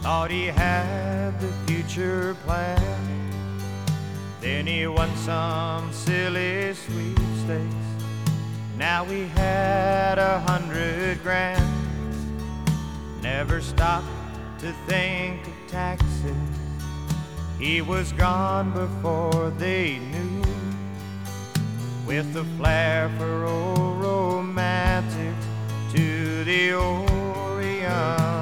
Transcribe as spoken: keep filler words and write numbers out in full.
Thought he had the future planned. Then he won some silly sweepstakes. Now he had a hundred grand. Never stopped to think of taxes. He was gone before they knew. With a flair for old romantics, to the old